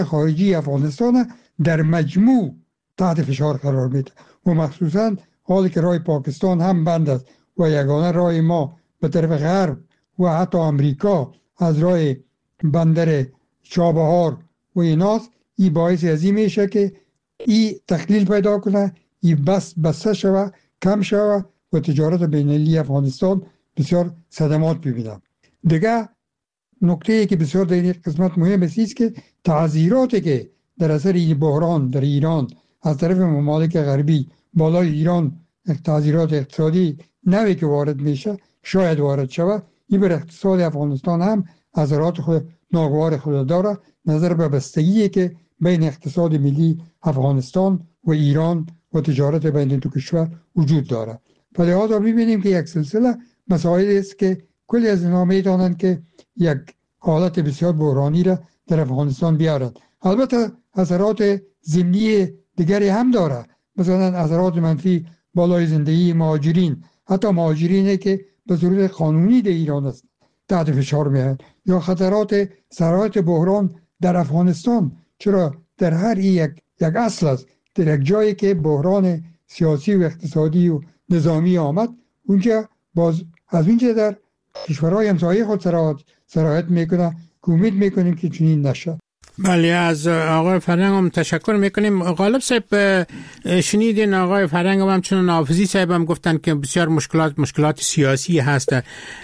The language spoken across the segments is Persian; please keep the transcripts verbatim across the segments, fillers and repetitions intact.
خارجی افغانستان در مجموع تحت فشار قرار میده و مخصوصا حالی که راه پاکستان هم بند است و یگانه راه ما به طرف غرب و حتی امریکا از راه بندر چابهار و ایناست، این باعث از این میشه که این تقلیل پیدا کنه، این بس بسته شوه، کم شوه و تجارت بین‌المللی افغانستان بسیار صدمات ببینه. دیگه نکته ای که بسیار در این قسمت مهم است که تعذیراتی که در اثر این بحران در ایران از طرف ممالک غربی بالای ایران تعذیرات اقتصادی نوی که وارد میشه شاید وارد شود، این بر اقتصاد افغانستان هم اثرات خود ناگوار خود داره، نظر به بستگی که بین اقتصاد ملی افغانستان و ایران و تجارت بین دو کشور وجود داره. به لحاظ می‌بینیم که یک سلسله مسائل است که کلی از اینا می‌دانند که یک حالت بسیار بحرانی را در افغانستان بیارند. البته اثرات ضمنی دیگری هم داره، مثلا اثرات منفی بالای زندگی مهاجرین، حتی مهاجرینی که به صورت قانونی در ایران است تحت فشار میاد، یا خطرات سرایت بحران در افغانستان، چرا در هر یک یک اصل است، در یک جایی که بحران سیاسی و اقتصادی و نظامی آمد اونجا باز از اونجا در کشورهای همسایه خود سرایت میکنه که امید میکنیم که چنین نشه. بله، از آقای فرهنگ هم تشکر میکنیم. غالب صاحب شنیدین آقای فرهنگ هم چون نافذی صاحب هم گفتن که بسیار مشکلات مشکلات سیاسی هست.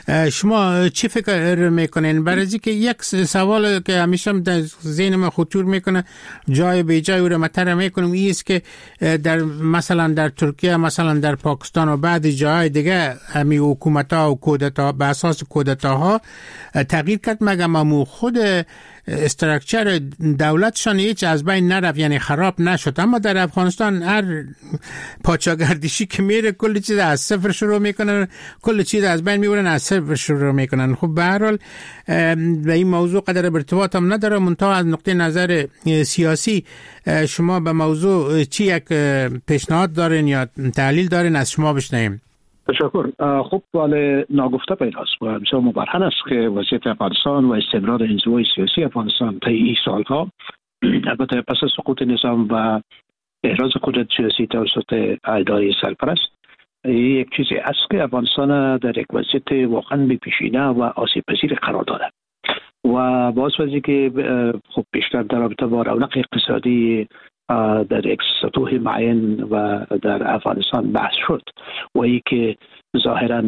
شما چی فکر میکنین؟ برای اینکه یک سوال که همیشه در ذهن من خطور میکنه جای به جای او رو مطرح میکنم این است که در مثلا در ترکیه، مثلا در پاکستان و بعضی جاهای دیگه همین حکومت‌ها و کودتا به اساس کودتاها تغییر کرد، مگر ما خود استراکچر دولتشان هیچ از بین نرفت، یعنی خراب نشد. اما در افغانستان هر پاچاگردشی که میره کل چیز از صفر شروع میکنن، کل چیز از بین میبرن، از صفر شروع میکنن. خب به هر حال به این موضوع قدر ارتباط هم نداره، منتها از نقطه نظر سیاسی شما به موضوع چی یک پیشنهاد دارین یا تحلیل دارین؟ از شما بشنویم. تشکر. خب ولی ناگفته پیداست و بسیار مبرهن است که وضعیت افغانستان و استمرار انزوای سیاسی افغانستان طی این سالها، البته پس از سقوط نظام و احراز قدرت سیاسی توسط اداره سرپرست، یک چیزی است که افغانستان در یک وضعیت واقعا بی‌پیشینه و آسیب پذیر قرار داده و باز وضعی که خب بیشتر در رابطه با رونق اقتصادی در یک سطوح معین و در افغانستان بحث شد و ای که ظاهرا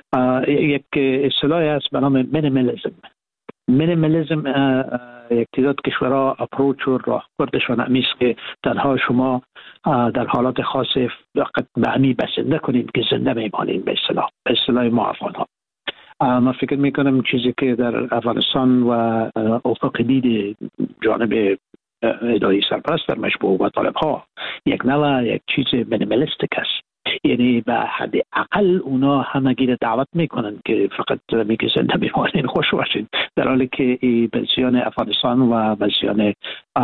یک اصطلاحی است به نام مینیمالیسم. مینیمالیسم یک تعداد کشورها اپروچ و راهبردشان همی است که تنها شما در حالات خاص فقط به همی بسنده کنید که زنده میمانید، به اصطلاح به اصطلاح ما افغان‌ها. من فکر میکنم چیزی که در افغانستان و افق دید جانب اداره سرپرست در مشبوه و طالب ها یک نوع یک چیز مینیمالیستیک است، یعنی به حد اقل اونا همگی را دعوت میکنن که فقط میگه زنده بمانین، خوش باشین، در حالی که به زیان افغانستان و به زیان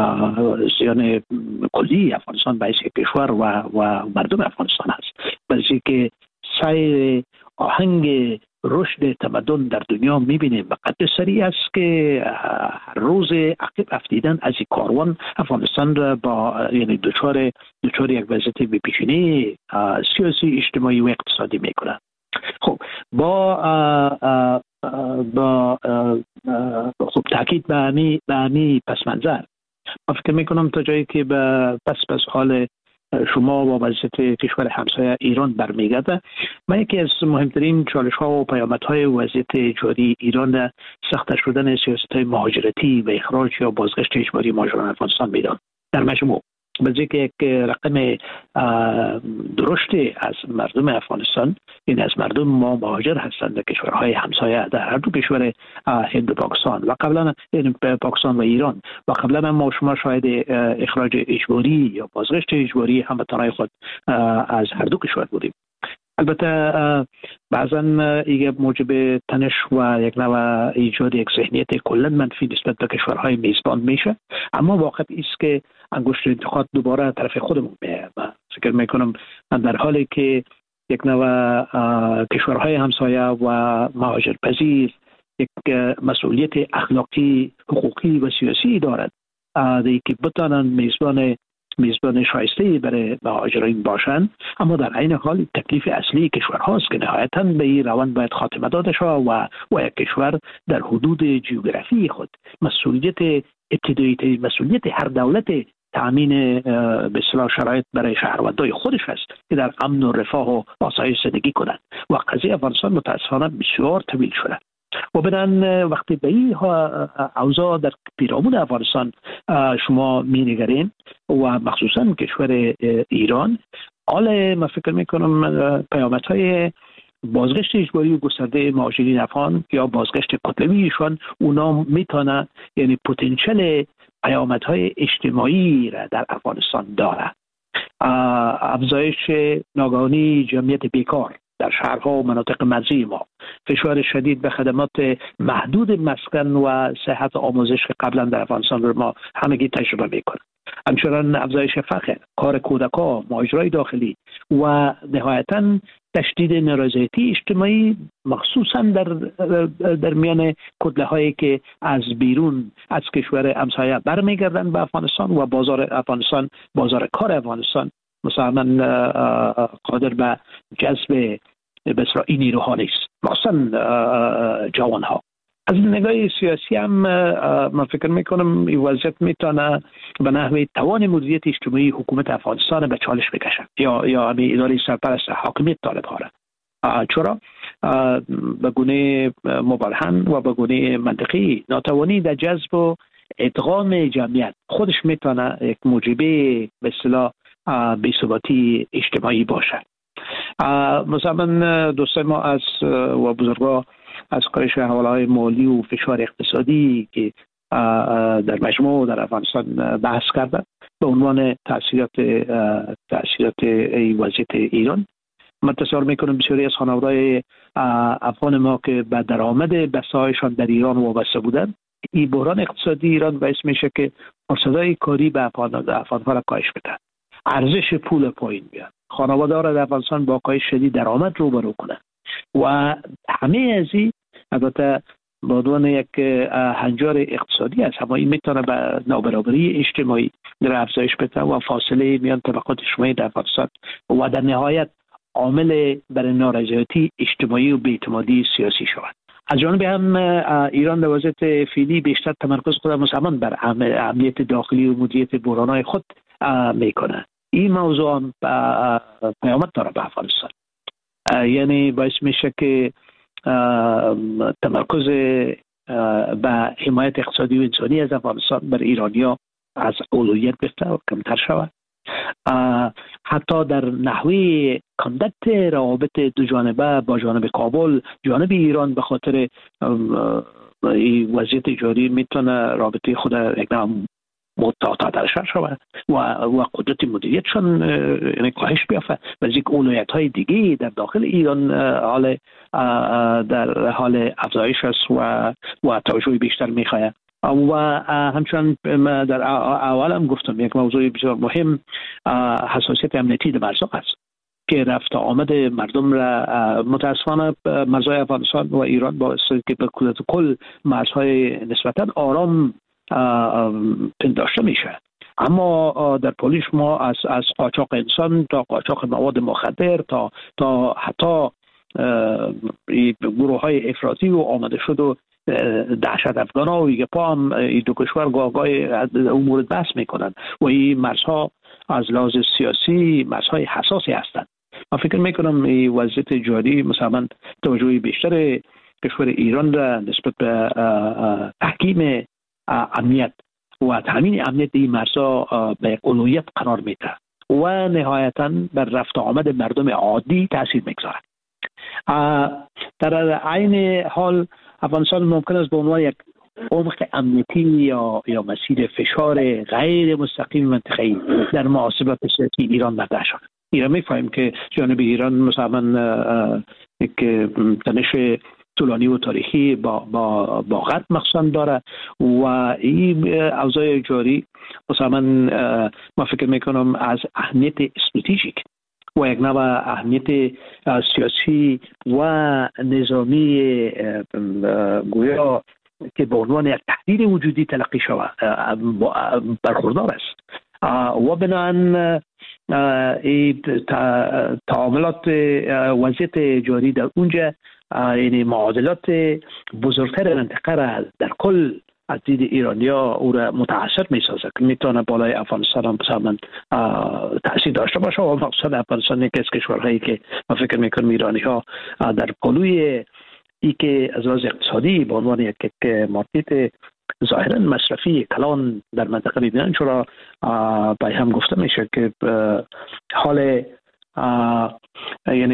زیان کلی افغانستان باعث کشور و و مردم افغانستان هست. بلکه که سیر آهنگ رشد تمدن در دنیا میبینیم به قدر سریع است که هر روز عقب افتیدن از این کاروان افغانستان را با یعنی دچار دچار یک وضعیت بی‌پیشینه سیاسی، اجتماعی و اقتصادی میکنه. خب با با خب تاکید به همی به همی پس منظر من فکر میکنم تا جایی که پس پس حال شما و وضعیت کشور همسایه ایران برمیگرده، من یکی از مهمترین چالش ها و پیامدهای وضعیت جاری ایران سخت شدن سیاست های مهاجرتی و اخراج یا بازگشت اجباری مهاجران افغانستان میدان در مجموع. بلکه که یک رقم درشت از مردم افغانستان، این از مردم ما مهاجر هستند در کشورهای همسایه، در هر دو کشور هند و پاکستان و قبلا پاکستان و ایران و قبلا ما شما شاید اخراج اجباری یا بازگشت اجباری هموطنان خود از هر دو کشور بودیم. البته بعضا این موجب تنش و یک نوع ایجاد یک ذهنیت کلا منفی نسبت به کشورهای میزبان میشه، اما واقع است که انگشت انتقاد دوباره طرف خودمون میاد. فکر میکنم در حالی که یک نوع کشورهای همسایه و مهاجرپذیر یک مسئولیت اخلاقی، حقوقی و سیاسی دارد دی که بتانن میزبان میزبان شایسته برای مهاجرین باشند، اما در عین حال تکلیف اصلی کشور هاست که نهایتاً به این روند باید خاتمه داده شود و و یک کشور در حدود جغرافی خود مسئولیت ابتدایی مسئولیت هر دولت تامین به اصطلاح شرایط برای شهروندان خودش است که در امن و رفاه و آسایش زندگی کنند و قضیه افغانستان متاسفانه بسیار طویل شده و بدن وقتی به این اوضاع در پیرامون افغانستان شما می نگرین و مخصوصا کشور ایران، حال ما فکر می کنم پیامدهای بازگشت اجباری و گسترده مهاجرین افغان یا بازگشت کتلویشان اونا میتونه یعنی پتانسیل پیامدهای اجتماعی را در افغانستان داره. افزایش ناگهانی جمعیت بیکار در شهرها و مناطق مرزی ما، فشار شدید به خدمات محدود مسکن و صحت آموزش که قبلا در افغانستان رو ما همگی تجربه میکنیم، همچنان افزایش فقر، کار کودکان، مهاجرای داخلی و نهایتاً تشدید نارضایتی اجتماعی مخصوصا در در میان کتله هایی که از بیرون از کشور همسایه برمیگردن به افغانستان و بازار افغانستان، بازار کار افغانستان مثلا قادر به جذب بسیار این نیروها نیست، مخصوصا جوان ها. از نگاه سیاسی هم من فکر میکنم این وضعیت میتونه به نحوه توان مدیریت اجتماعی حکومت افغانستان به چالش بکشه یا یا همین اداره سرپرست حاکمیت طالب ها را. چرا؟ به گونه مبرهن و به گونه منطقی ناتوانی در جذب و ادغام جمعیت خودش میتونه یک موجبه به اصطلاح بی‌ثباتی اجتماعی باشه. مثلا دوستان ما از و بزرگا از کاهش حواله‌های مالی و فشار اقتصادی که در مجموع در افغانستان بحث کردن به عنوان تاثیرات تاثیرات وضعیت ایران، من تصور میکنم بسیاری از خانواده‌های افغان ما که به درآمد بسایشان در ایران وابسته بودند، این بحران اقتصادی ایران باعث میشه که فرصت‌های کاری به افغان‌ها را کاهش بده، ارزش پول پایین بیاد، خانواده‌ها را در افغانستان با کاهش شدید درآمد روبرو کنه و همه از این البته به عنوان یک هنجار اقتصادی است، اما این میتونه به نابرابری اجتماعی در افزایش بده و فاصله میان طبقات اجتماعی در افغانستان و در نهایت عامل برای نارضایتی اجتماعی و بی‌اعتمادی سیاسی شود. از جانب هم ایران در وضعیت فعلی بیشتر تمرکز خود مسلمان بر امنیت داخلی و مدیریت بحران‌های خود میکنه. این موضوع هم پیامد داره به افغانستان، یعنی باعث میشه که تمرکز به حمایت اقتصادی و انسانی از افغانستان بر ایرانیا از اولویت بفته و کمتر شود. حتی در نحوه کاندکت روابط دو جانبه با جانب کابل، جانب ایران به خاطر وضعیت جاری میتونه رابطه خود یک نوع متعادل شود و و قدرت مدیریتشان یعنی کاهش بیافته و از یک اولویت های دیگه در داخل ایران حال در حال افزایش است و و توجه بیشتر میخواد. و همچنان در اول هم گفتم یک موضوع بسیار مهم حساسیت امنیتی در مرزها است که رفت آمد مردم را متاسفانه مرزهای افغانستان و ایران باعث که به کل مرزهای نسبتا آرام پنداشته میشه، اما در پولیش ما از از قاچاق انسان تا قاچاق مواد مخدر تا تا حتی گروه های افراطی و آمده شد و دهشت افغانا و یپا هم این دو کشور گاهگاه امور بحث میکنن و این مرزها از لحاظ سیاسی مرزهای حساسی هستند. من فکر میکنم این وضعیت جاری مثلا توجه بیشتر کشور ایران را نسبت به تحکیم امنیت و تامین امنیت این مرزها به اولویت قرار میده و نهایتاً بر رفت آمد مردم عادی تاثیر میگذارد. در عین حال افغانستان ممکن است به عنوان یک عمق امنیتی یا یا مسیر فشار غیر مستقیم منطقه‌ای در محاسبات سیاسی ایران مطرح شود. ایران می‌فهمیم که جانب ایران مثلا یک تنش طولانی و تاریخی با با با غرب مخصوصا داره و این اوضاع جاری مثلا ما فکر میکنم از اهمیت استراتژیک و یک نوع اهمیت سیاسی و نظامی گویا که به عنوان یک تهدید وجودی تلقی شود برخوردار است و بنابراین تعاملات وضعیت جاری در اونجا یعنی معادلات بزرگتر منطقه را در کل از دید ایرانیا او را متاثر می سازد که میتونه بالای افغانستان هم بسامن تأثیر داشته باشه و مقصد افغانستان یکی از کشورهایی که من فکر میکنم ایرانی ها در پلوی ای که از لحاظ اقتصادی به عنوان یک مارکت ظاهرا مصرفی کلان در منطقه میبینن، چرا به هم گفته میشه که حال یعنی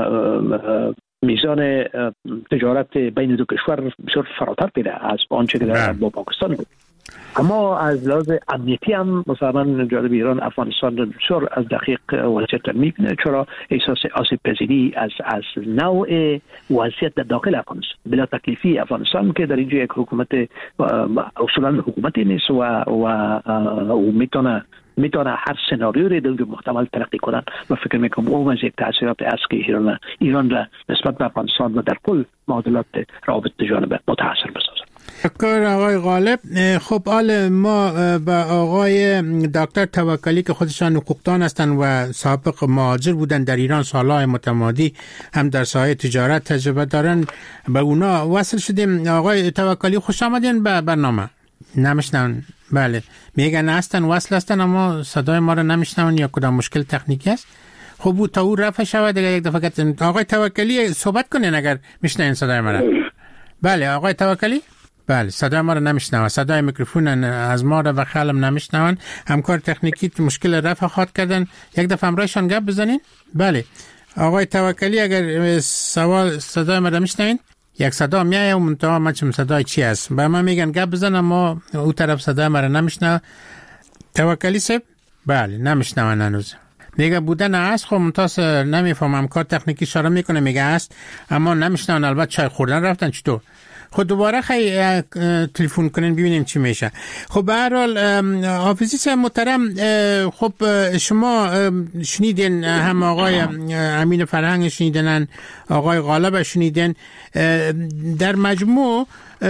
میزان تجارت بین دو کشور بسیار فراتر میره از آنچه که در با پاکستان بود. اما از لحاظ امنیتی هم مثلا جانب ایران افغانستان بسیار از دقیق وضعیت میبینه، چرا احساس آسیب پذیری از از نوع وضعیت در داخل افغانستان بلا تکلیفی افغانستان که در اینجا یک حکومت اصولا حکومتی نیست و و, و میتونه میتونه هر سناریو رو در محتمل ترقی کنن و فکر میکنم اون از یک تاثیرات است که ایران ایران را نسبت به افغانستان و در کل معادلات روابط جانبه متاثر بسازد. شکر آقای غالب. خب حال ما با آقای دکتر توکلی که خودشان حقوقدان هستند و سابق مهاجر بودن در ایران سالهای متمادی هم در ساحه تجارت تجربه دارن به اونا وصل شدیم. آقای توکلی خوش آمدین به برنامه. نمیشنون؟ بله میگن هستن وصل هستن اما صدای ما رو نمیشنون یا کدام مشکل تکنیکی است. خب او تا او رفع شود دیگه یک دفعه که آقای توکلی صحبت کنین اگر میشنین صدای ما رو. بله آقای توکلی؟ بله صدای ما رو نمیشنون، صدای میکروفون از ما رو و خلم نمیشنون. همکار تکنیکی مشکل رفع خواهد کردن، یک دفعه همراهشان گپ بزنین. بله آقای توکلی اگر سوال صدای ما رو میشنین یک صدا میایه و منتها ما چم صدای چی است به من میگن گپ بزن اما او طرف صدای ما رو نمیشنه. توکلی صاحب بله نمیشنون هنوز. میگه بودن است خب ممتاز نمیفهمم کار تکنیکی اشاره میکنه میگه است اما نمیشنون. البته چای خوردن رفتن چطور؟ خب دوباره خیلی تلفن کنین ببینیم چی میشه. خب به هر حال حافظی صاحب محترم، خب شما شنیدین هم آقای امین فرهنگ شنیدن آقای غالب شنیدن، در مجموع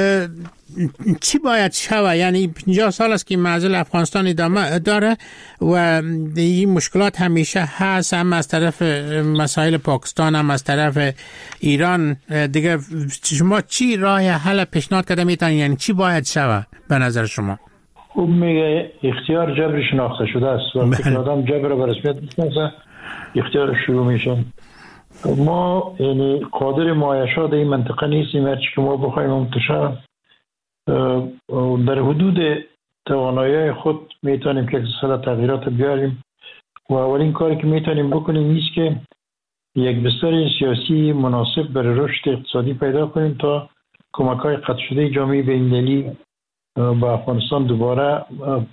چی باید شوه؟ یعنی پنجاه سال است که معزل افغانستان ادامه داره و این مشکلات همیشه هست، هم از طرف مسائل پاکستان هم از طرف ایران دیگه. شما چی راه حل پیشنهاد کرده میتونید؟ یعنی چی باید شوه به نظر شما؟ خوب میگه اختیار جبر شناخته شده است و فکر آدم جبر به رسمیت میشناسه اختیار شروع میشه. ما یعنی قادر معایشات این منطقه نیستیم، هرچی که ما بخوایم منتشر در حدود توانایی خود میتونیم که اقتصاد تغییرات بیاریم و اولین کاری که میتونیم بکنیم نیست که یک بستر سیاسی مناسب برای رشد اقتصادی پیدا کنیم تا کمک‌های قطع شده جامعه بین‌المللی به افغانستان دوباره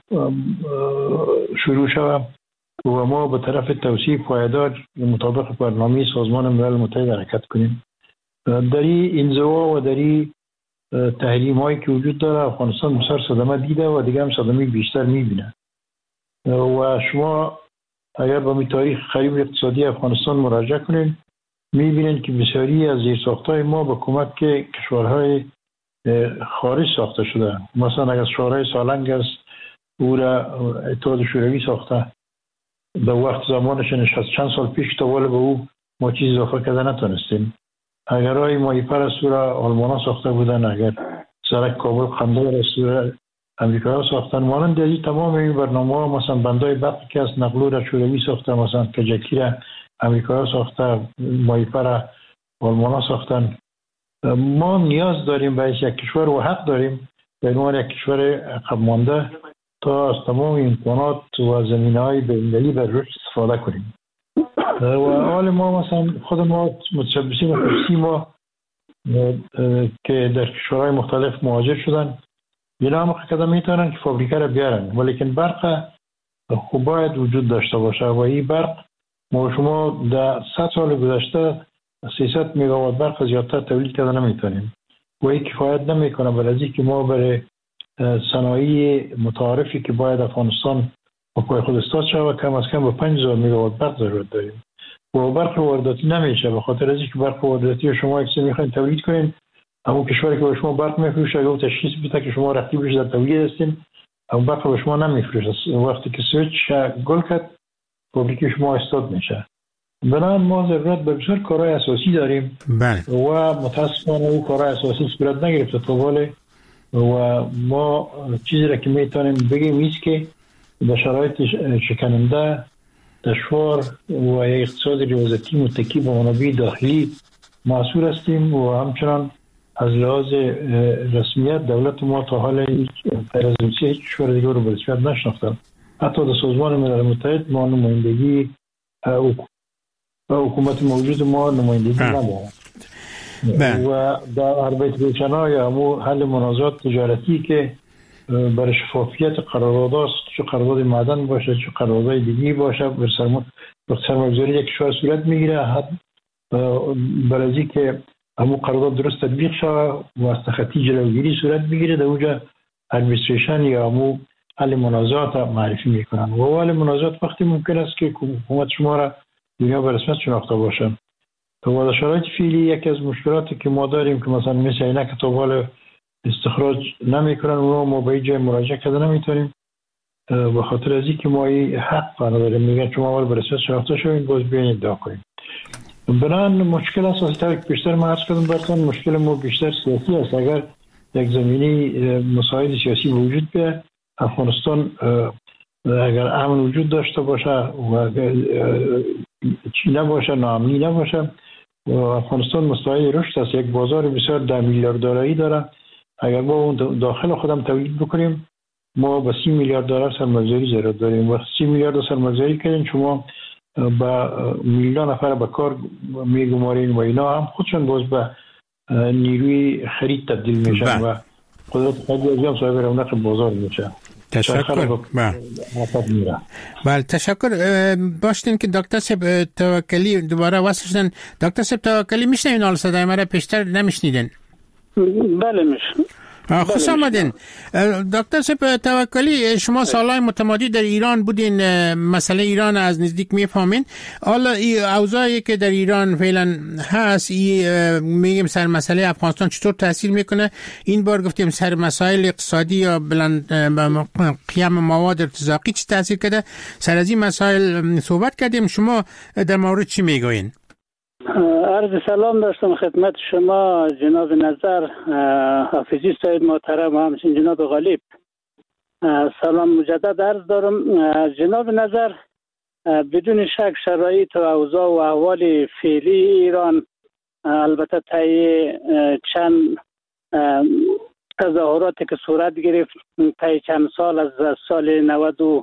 شروع شود و ما به طرف توسعه پایدار مطابق برنامه سازمان ملل متحد حرکت کنیم. در این انزوا و در این تحریم هایی که وجود داره افغانستان بسیار صدمه دیده و دیگه هم صدمه بیشتر میبینه و شما اگر به تاریخ قریب اقتصادی افغانستان مراجعه کنید میبینید که بسیاری از زیرساخت‌های ما به کمک کشورهای خارج ساخته شده. مثلا اگر شورای سالنگ است او را اتحاد شوروی ساخته، در وقت زمانش نشست چند سال پیش تا ولی به او ما چیز اضافه کرده نتونستیم. اگر های مایپر است را آلمان ها ساخته بودن، اگر سرک کابل قندار است را امریکا ها ساختن. مانند دیگه تمام این برنامه ها مثلا بندای برقی که از نقلو را شوروی ساخته، مثلا کجکی را امریکا ها ساخته، مایپر را آلمان ها ساختن. ما نیاز داریم به یک کشور و حق داریم به عنوان یک کشور عقب مانده تا از تمام امکانات و زمینه‌های بین‌المللی بر رشد استفاده کنیم. و حال ما مثلا خود ما متشبثین خصوصی ما که در کشورهای مختلف مهاجر شدن اینا هم قدم میتونن که فابریکه را بیارن، ولیکن برق خوب باید وجود داشته باشه و این برق ما شما در صد سال گذشته سیصد مگاوات برق زیادتر تولید کرده نمیتونیم و این کفایت نمیکنه. برای اینکه ما برای صنایع متعارفی که باید افغانستان با پای خود استاد شود کم از کم به پنج هزار مگاوات برق ضرورت داریم و برق وارداتی نمیشه، به خاطر از اینکه برق وارداتی شما اکثر میخواین تولید کنین اما کشوری که به شما برق میفروشه اگه تشخیص بده که شما رقیبش در تولید هستین، اما برق به شما نمیفروشه. وقتی که سویچ گل کرد فابریک شما استاد میشه. بنابراین ما ضرورت به بسیار کارهای اساسی داریم. بله. و متاسفانه اون کارهای اساسی صورت نگرفته تا حالا و ما چیزی را که میتونیم بگیم ایست که در شرایط شکننده دشوار و یک اقتصاد ریاضتی متکی به منابع داخلی محصول هستیم و همچنان از لحاظ رسمیت دولت ما تا حال هیچ پرزنسی هیچ کشور دیگر رو به رسمیت نشناختن. حتی در سازمان ملل متحد ما نمایندگی حکومت موجود ما نمایندگی نداره و در اربیت روشنا یا همون حل منازعات تجارتی که برای شفافیت قرارداد است، چه قرارداد معدن باشه چه قرارداد دیگی باشه، بر سرمایه‌گذاری یک کشور صورت میگیره برای اینکه که همون قرارداد درست تطبیق شود و از تخطی جلوگیری صورت بگیره، در اونجا ادمنستریشن یا همون حل منازعات معرفی میکنن و حل منازعات وقتی ممکن است که حکومت شما را دنیا به رسمیت شناخته باشن. تو در شرایط فعلی یکی از مشکلاتی که ما داریم که مثلا مثل اینا که تا حالا استخراج نمیکنن و ما به جای مراجعه کرده نمیتونیم به خاطر از اینکه ما این حق نداریم. میگن شما اول به رسمیت شناخته شوید باز بیاین ادعا کنید. بنابراین مشکل اساسی تر که بیشتر ما عرض کردم براتون مشکل ما بیشتر سیاسی است. اگر یک زمینی مساعد سیاسی وجود بیاد، افغانستان اگر امن وجود داشته باشه و چی نباشه، ناامنی نباشه و افغانستان مستعد رشد است، یک بازار بسیار ده میلیارد دلاری داره. اگر ما اون داخل خودم تولید بکنیم ما با سی میلیارد دلار سرمایه‌گذاری ضرورت داریم و سی میلیارد سرمایه‌گذاری کردیم شما با میلیون نفر به کار میگمارین و اینا هم خودشون باز به نیروی خرید تبدیل میشن و قدرت خریدی هم صاحب رونق بازار میشه. تشکر. بله تشکر. باشین که دکتر صاحب توکلی دوباره وصل شدن. دکتر صاحب توکلی میشنوین؟ حال صدای مرا پیشتر نمیشنیدن؟ بله میشنم. خوش آمدین دکتر صاحب توکلی. شما سالهای متمادی در ایران بودین، مسئله ایران از نزدیک میفهمین. حالا این اوضاعی که در ایران فعلا هست، این میگیم سر مسئله افغانستان چطور تاثیر میکنه؟ این بار گفتیم سر مسائل اقتصادی یا بلند قیم مواد ارتزاقی چی تاثیر کرده. سر از این مسائل صحبت کردیم. شما در مورد چی میگوین؟ عرض سلام داشتم خدمت شما جناب نظر حافظی صاحب محترم و همچنین جناب غالب. سلام مجدد عرض دارم. جناب نظر، بدون شک شرایط و اوضاع و احوال فعلی ایران، البته طی چند تظاهراتی که صورت گرفت طی چند سال از سال نود و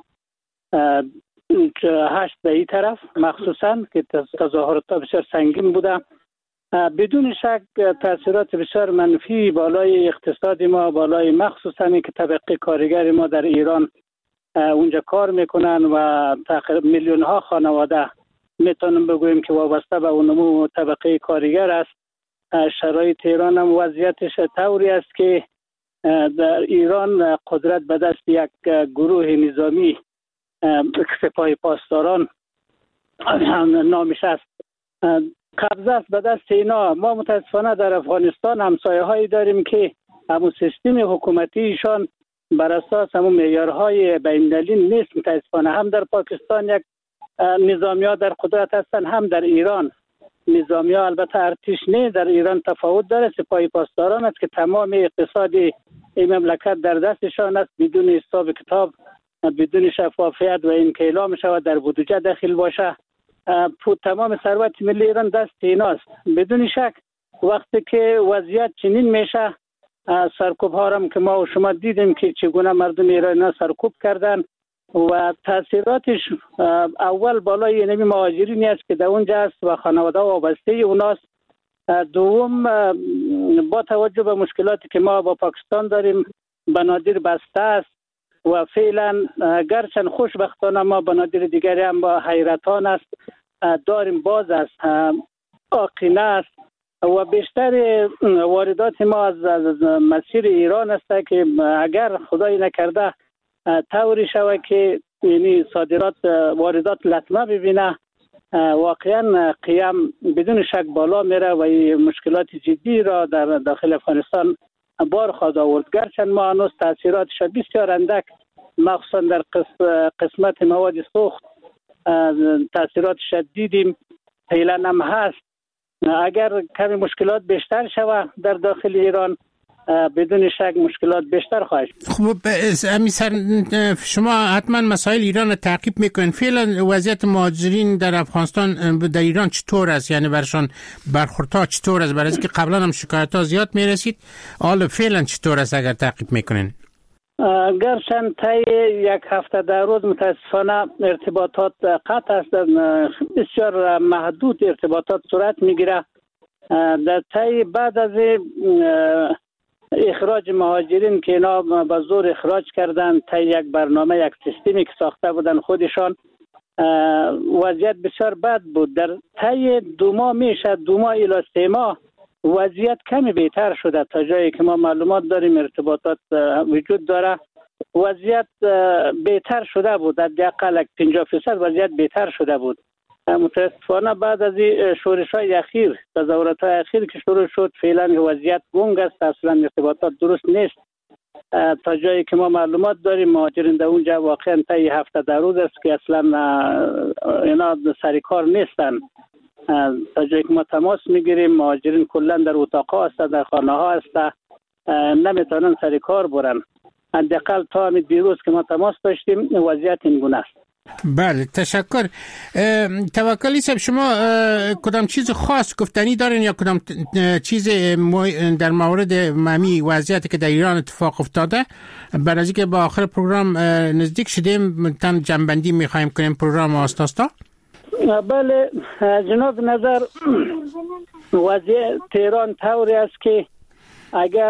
هشت به این طرف مخصوصا که تظاهرات بسیار سنگین بوده، بدون شک تاثیرات بسیار منفی بالای اقتصاد ما، بالای مخصوصا که طبقه کارگر ما در ایران اونجا کار میکنن و تقریبا میلیون ها خانواده میتونم بگویم که وابسته به اون طبقه کارگر است. شرایط ایران هم وضعیتش طوری است که در ایران قدرت به دست یک گروه نظامی سپاه پاسداران نامش است، قبضه است به دست اینا. ما متاسفانه در افغانستان همسایه هایی داریم که همون سیستم حکومتیشان بر اساس همون معیارهای بین‌المللی نیست. متاسفانه هم در پاکستان یک نظامی ها در قدرت هستن، هم در ایران نظامی ها، البته ارتش نه، در ایران تفاوت داره. سپاه پاسداران است که تمام اقتصاد این مملکت در دستشان است، بدون حساب کتاب، بدون شفافیت و این که اعلام شود در بودجه داخل باشه. تمام ثروت ملی ایران دست ایناست. بدون شک وقتی که وضعیت چنین میشه، سرکوب ها هم که ما و شما دیدیم که چگونه مردم ایران سرکوب کردن و تاثیراتش اول بالای نمی مهاجرینی است که در اونجا است و خانواده وابسته اوناست. دوم با توجه به مشکلاتی که ما با پاکستان داریم، بنادر بسته است و فعلا گرچند خوشبختانه ما بنادر دیگری هم با حیرتان است داریم باز است، آقینه است و بیشتر واردات ما از مسیر ایران است که اگر خدای نکرده طوری شود که یعنی صادرات واردات لطمه ببینه واقعا قیام بدون شک بالا میره و مشکلات جدی را در داخل افغانستان بار خواهد آورد. گرچند ما هنوز تاثیراتش بسیار اندک مخصوصا در قسمت مواد سوخت تاثیراتش دیدیم، فعلا هم هست. اگر کمی مشکلات بیشتر شود در داخل ایران بدون شک مشکلات بیشتر خواهد. خب امیسر شما حتما مسائل ایران تعقیب میکنین. فعلا وضعیت مهاجرین در افغانستان در ایران چطور است؟ یعنی برشان برخوردها چطور است؟ برای اینکه قبلا هم شکایت ها زیاد میرسید، حالا فعلا چطور است اگر تعقیب میکنین؟ گرچند طی یک هفته در روز متاسفانه ارتباطات قطع است، بسیار محدود ارتباطات صورت میگیره. در طی بعد از اخراج مهاجرین که اینا به زور اخراج کردن طی یک برنامه یک سیستمی که ساخته بودن خودشان، وضعیت بسیار بد بود. در طی دو ماه میشه دو ماه الی سه ماه وضعیت کمی بهتر شده. تا جایی که ما معلومات داریم ارتباطات وجود داره، وضعیت بهتر شده بود. حداقل پنجاه درصد وضعیت بهتر شده بود. متاسفانه بعد از شورش های اخیر، تظاهرات های اخیر که شروع شد، فعلا وضعیت گنگ است، اصلا ارتباطات درست نیست. تا جایی که ما معلومات داریم مهاجرین در اونجا واقعا طی هفته در روز است که اصلا اینا سر کار نیستن. تا جایی که ما تماس میگیریم مهاجرین کلا در اتاق‌ها هستند، در خانه ها هستند، نمیتونن سر کار برن. حداقل تا همین دیروز که ما تماس داشتیم وضعیت این گونه است. بله تشکر. توکلی صاحب، شما کدام چیز خاص گفتنی دارین یا کدام چیز در مورد ممی وضعیتی که در ایران اتفاق افتاده؟ برای اینکه با آخر پروگرام نزدیک شدیم تن جنبندی میخوایم کنیم پروگرام آستاستا. بله جناب نظر، وضعیت ایران طوری است که اگر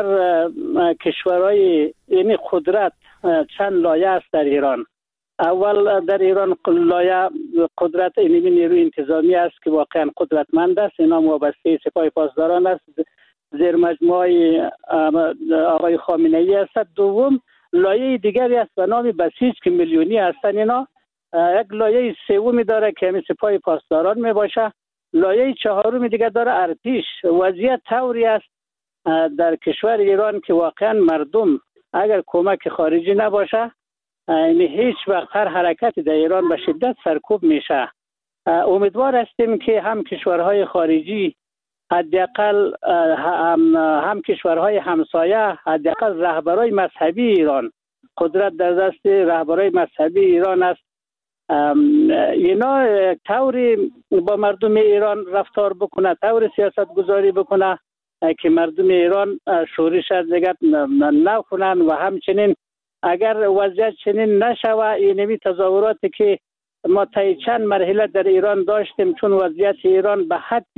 کشورهای یعنی قدرت چند لایه است در ایران. اول در ایران لایه قدرت اینمی نیروی انتظامی است که واقعا قدرتمند است، اینا وابسته سپاه پاسداران است، زیر مجموعه آقای خامنه ای است. دوم لایه دیگری است به نام بسیج که میلیونی هستند. اینا یک لایه سومی داره که همین سپاه پاسداران می باشه. لایه چهارمی دیگه داره ارتش. وضعیت طوری است در کشور ایران که واقعا مردم اگر کمک خارجی نباشه یعنی هیچ وقت هر حرکتی در ایران به شدت سرکوب میشه. امیدوار هستیم که هم کشورهای خارجی، حداقل هم, هم کشورهای همسایه، حداقل رهبرای مذهبی ایران، قدرت در دست رهبرای مذهبی ایران است، اینا طوری با مردم ایران رفتار بکنه، طوری سیاست گذاری بکنه که مردم ایران شورش از دیگر نکنن و همچنین اگر وضعیت چنین نشوه اینمی تظاهراتی که ما طی چند مرحله در ایران داشتیم، چون وضعیت ایران به حد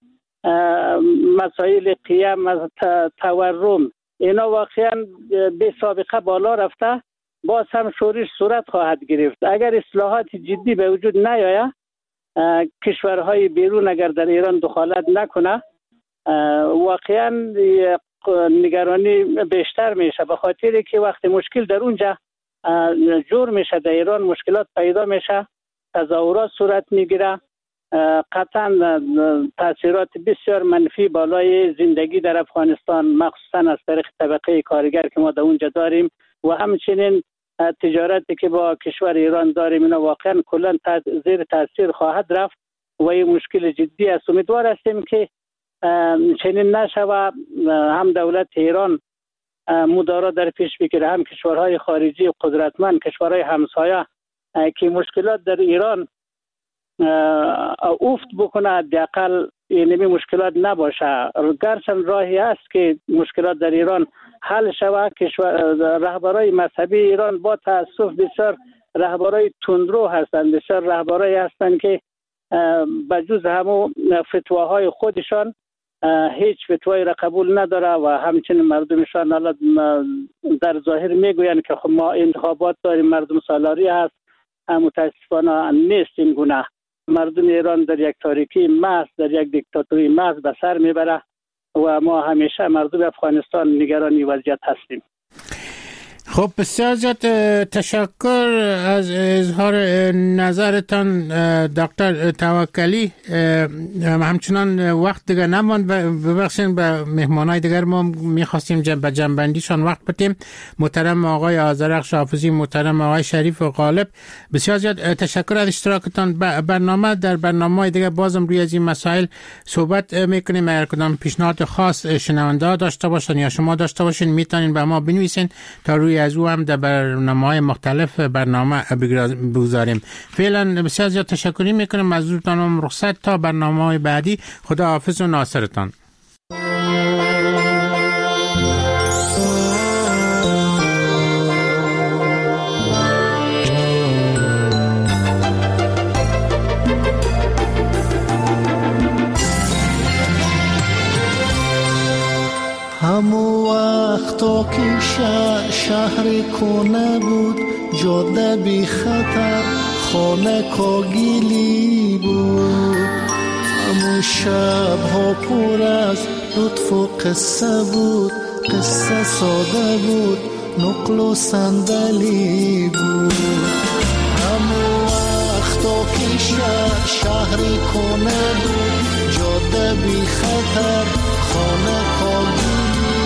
مسائل قیام از تورم اینا واقعا به سابقه بالا رفته، باز هم شورش صورت خواهد گرفت. اگر اصلاحات جدی به وجود نیاید، کشورهای بیرون اگر در ایران دخالت نکنه، واقعا نگرانی بیشتر میشه، به خاطری که وقتی مشکل در اونجا جور میشه، در ایران مشکلات پیدا میشه، تظاهرات صورت میگیره، قطعا تاثیرات بسیار منفی بالای زندگی در افغانستان مخصوصا از طریق طبقه کارگر که ما در اونجا داریم و همچنین تجارتی که با کشور ایران داریم، اینا واقعا کلا زیر تاثیر خواهد رفت و این مشکل جدی است. امیدوار هستیم که چنین نشوه، هم دولت ایران مدارا در پیش بگیره، هم کشورهای خارجی قدرتمند، کشورهای همسایه که مشکلات در ایران افت بکنه، حداقل اینمی مشکلات نباشه. گرچند راهی است که مشکلات در ایران حل شود. کشور رهبرای مذهبی ایران با تاسف بسیار رهبرای تندرو هستند، بسیار رهبرای هستند که بجز همو فتواهای خودشان هیچ فتوایی را قبول نداره و همچنین مردمشان در ظاهر میگویند که خب ما انتخابات داریم، مردم سالاری هست. متاسفانه نیست این گونه. مردم ایران در یک تاریکی محض، در یک دیکتاتوری محض به سر میبره و ما همیشه مردم افغانستان نگران وضعیت هستیم. خب بسیار زیاد تشکر از اظهار نظرتان دکتر توکلی. همچنان وقت دیگر نماند، ببخشید به مهمانای دیگر ما میخواستیم به جنبندیشان وقت بدیم. محترم آقای آذرخش حافظی، محترم آقای شریف غالب، بسیار زیاد تشکر از اشتراکتان برنامه. در برنامه دیگر بازم روی از این مسائل صحبت میکنیم. اگر کدام پیشنهاد خاص شنونده داشته باشن یا شما داشته باشین میتونین به ما بنویسین تا روی از او هم در برنامه‌های مختلف برنامه بگذاریم. فعلا بسیار زیاد تشکر میکنم از حضورتان. رخصت تا برنامه‌های بعدی. خدا حافظ و ناصرتان. همو وقتا که شهر, شهر کنه بود، جاده بی خطر، خانه کاگیلی بود. همو شب ها پر از لطف و قصه بود، قصه ساده بود، نقل و صندلی بود. همو وقتا که شهر, شهر کنه بود، جاده بی خطر، خانه کاگیلی.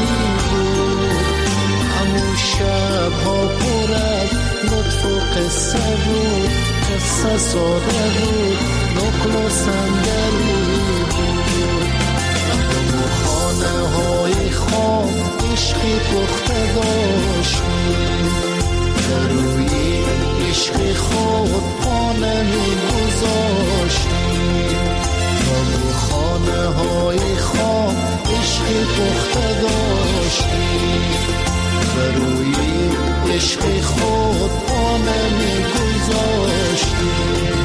شب ها پر از لطف و قصه بود، قصه ساده بود، نقل و صندلی بود. و خانه های خام عشقی پخته داشتیم، در روی عشق خود پا نمی گذاشتیم. و خانه های خام عشقی پخته داشتیم، بروی عشق خود پا نمی گذاشتیم.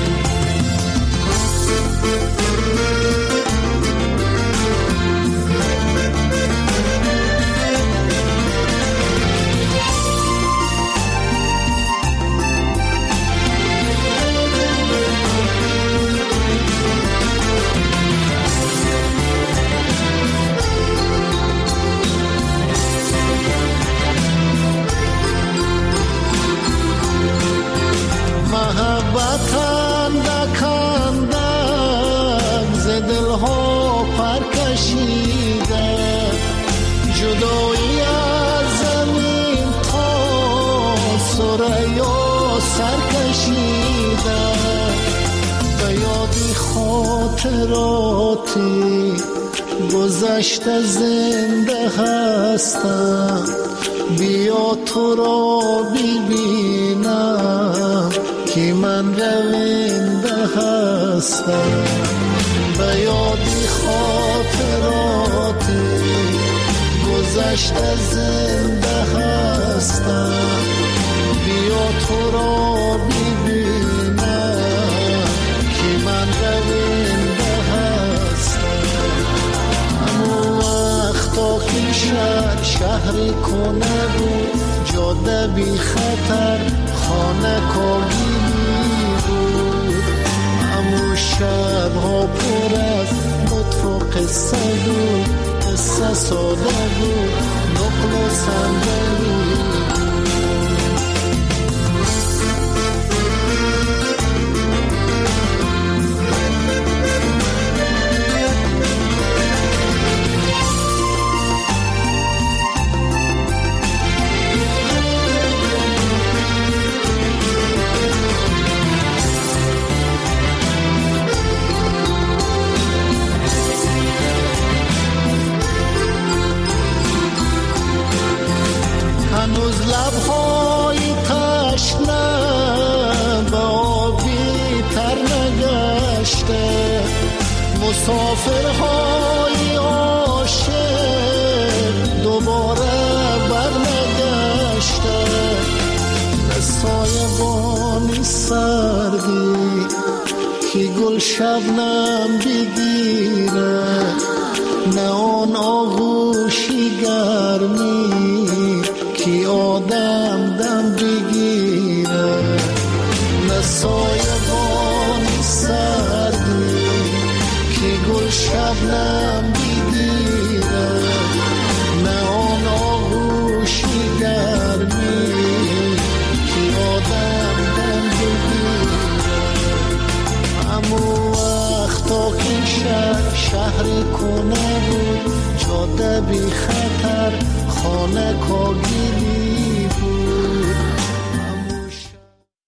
محبتن دکندم ز دلها پر کشیده، جدایی از زمین تا ثریا سر کشیده. به یادی خاطراتی گذشته زنده هستم، بیا تو را ببینم که من رونده هستم. به یادی خاطراتی گذشته زنده هستم، بیا تو را ببینم که من رونده هستم. همون وقتا که شهر شهری کنه بود، جاده بی خطر، خانه کاگیلی بود. همون شب ها پر از لطف و قصه بود، قصه ساده بود، نقل و صندلی هنوز لبهای تشنه به آبی تر نگشته، مسافرهای عاشق دوباره برنگشته. به سایبانی سردی که گل شبنم بگیره، نه آن آغوشی گرمی که آدم دم بگیره. نه سایبانی سردی که گل شبنم بگیره، نه آن آغوشی گرمی شهری کنه بود جاده بی خطر خانه کاگیلی